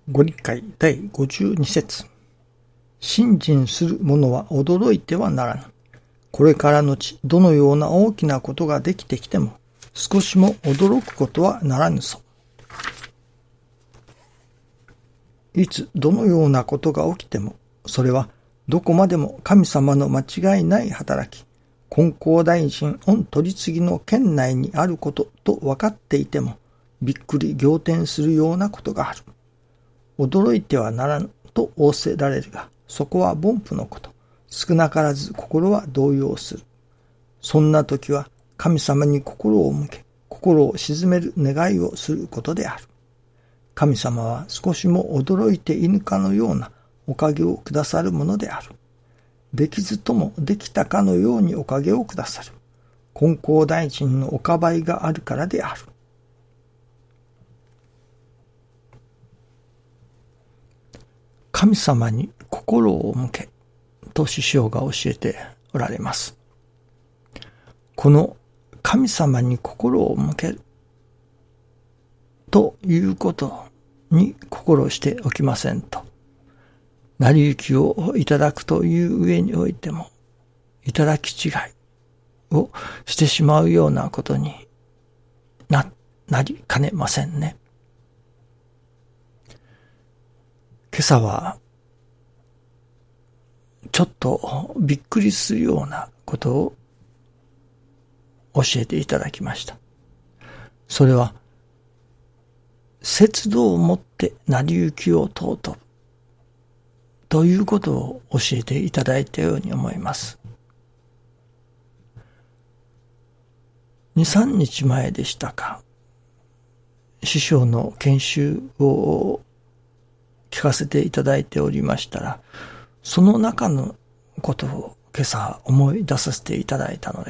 ご理解第52節。信心する者は驚いてはならぬ。これからのち、どのような大きなことができてきても、少しも驚くことはならぬぞ。いつどのようなことが起きても、それはどこまでも神様の間違いない働き、金光大臣御取り次ぎの圏内にあることと分かっていても、びっくり仰天するようなことがある。驚いてはならぬと仰せられるが、そこは凡夫のこと。少なからず心は動揺する。そんな時は神様に心を向け、心を鎮める願いをすることである。神様は少しも驚いていぬかのようなおかげをくださるものである。できずともできたかのようにおかげをくださる。金光大臣のおかばいがあるからである。神様に心を向けと師匠が教えておられます。この神様に心を向けるということに心しておきませんと、成り行きをいただくという上においても、いただき違いをしてしまうようなことになりかねませんね。今朝はちょっとびっくりするようなことを教えていただきました。それは節度をもって成り行きを尊ぶということを教えていただいたように思います。2、3日前でしたか、師匠の研修を聞かせていただいておりましたら、その中のことを今朝思い出させていただいたのです。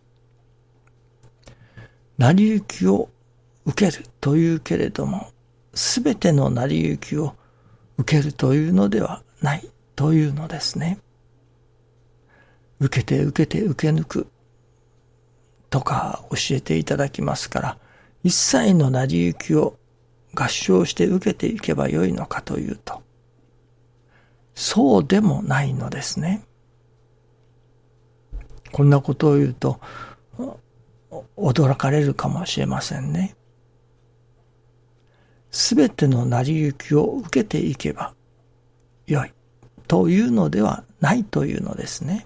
成り行きを受けるというけれども、すべての成り行きを受けるというのではないというのですね。受けて受けて受け抜くとか教えていただきますから、一切の成り行きを合唱して受けていけばよいのかというと、そうでもないのですね。こんなことを言うと驚かれるかもしれませんね。すべての成り行きを受けていけばよいというのではないというのですね。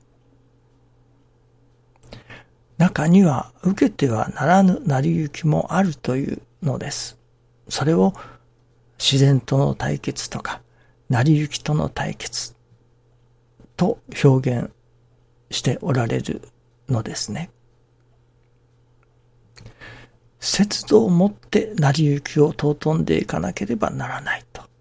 中には受けてはならぬ成り行きもあるというのです。それを自然との対決とか成り行きとの対決と表現しておられるのですね。節度をもって成り行きを尊んでいかなければならないと。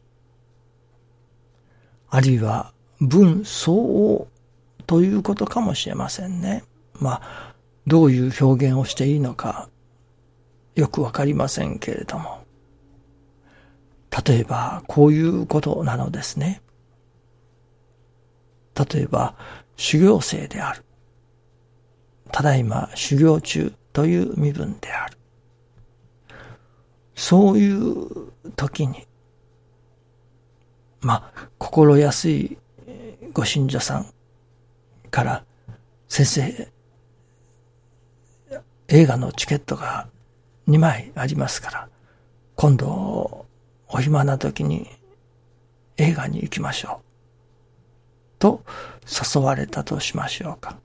あるいは分相応ということかもしれませんね。どういう表現をしていいのかよくわかりませんけれども、例えばこういうことなのですね。例えば修行生である。ただいま修行中という身分である。そういう時に、心安いご信者さんから先生、映画のチケットが2枚ありますから、今度お暇な時に映画に行きましょうと誘われたとしましょうか。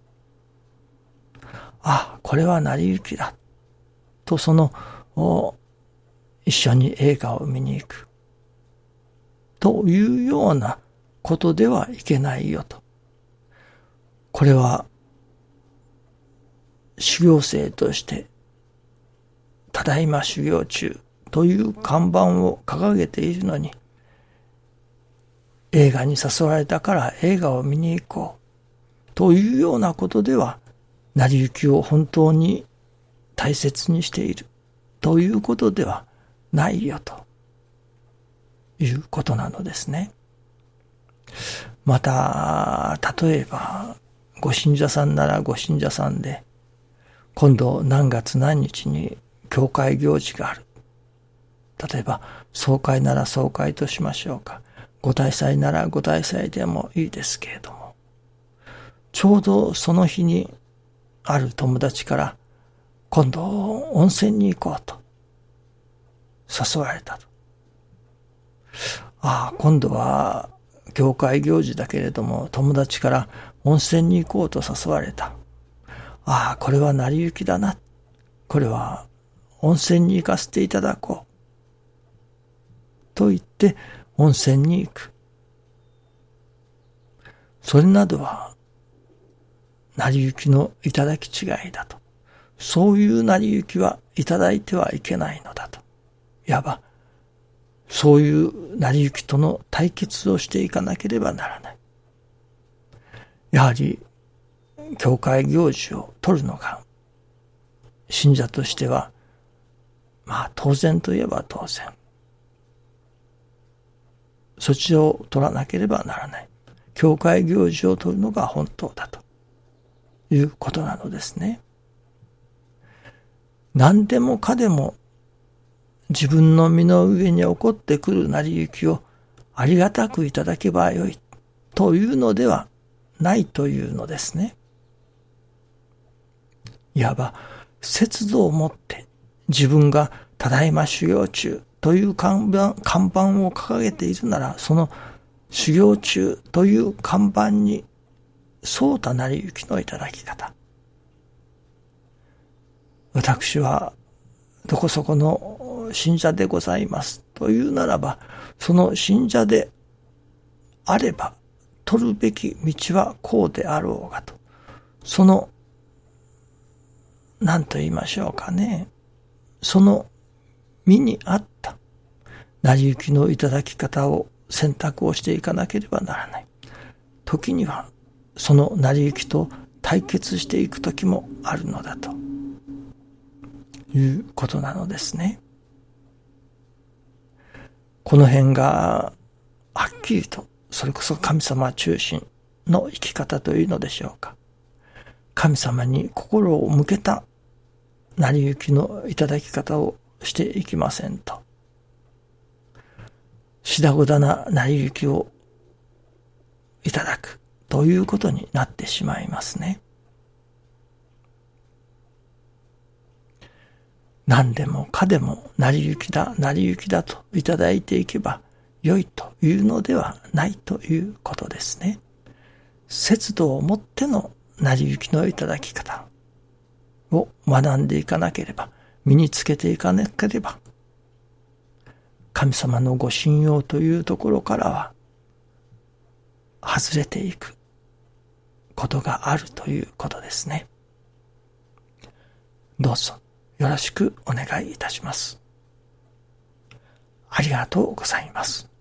これは成り行きだと、一緒に映画を見に行くというようなことではいけないよと。これは修行生としてただいま修行中という看板を掲げているのに、映画に誘われたから映画を見に行こうというようなことでは、成り行きを本当に大切にしているということではないよということなのですね。また、例えばご信者さんならご信者さんで、今度何月何日に教会行事がある例えば、総会なら総会としましょうか。ご大祭ならご大祭でもいいですけれども、ちょうどその日にある友達から、今度温泉に行こうと誘われたと。今度は教会行事だけれども、友達から温泉に行こうと誘われた。これは成り行きだな。これは温泉に行かせていただこう。と言って温泉に行く。それなどは成り行きのいただき違いだと。そういう成り行きはいただいてはいけないのだと。いわば、そういう成り行きとの対決をしていかなければならない。やはり、教会行事を取るのが、信者としては、当然といえば当然。そちらを取らなければならない。教会行事を取るのが本当だということなのですね。何でもかでも自分の身の上に起こってくる成り行きをありがたくいただけばよいというのではないというのですね。いわば節度を持って自分がただいま修行中という看板を掲げているなら、その修行中という看板に沿うた成り行きのいただき方。私はどこそこの信者でございますというならば、その信者であれば取るべき道はこうであろうがと、その何と言いましょうかね、その身に合った成り行きのいただき方を選択をしていかなければならない。時にはその成り行きと対決していく時もあるのだということなのですね。この辺がはっきりと、それこそ神様中心の生き方というのでしょうか。神様に心を向けた成り行きのいただき方をしていきませんと、しだごだな成り行きをいただくということになってしまいますね。何でもかでも成り行きだといただいていけば良いというのではないということですね。節度をもっての成り行きのいただき方を学んでいかなければ、身につけていかなければ、神様のご信用というところからは外れていくことがあるということですね。どうぞよろしくお願いいたします。ありがとうございます。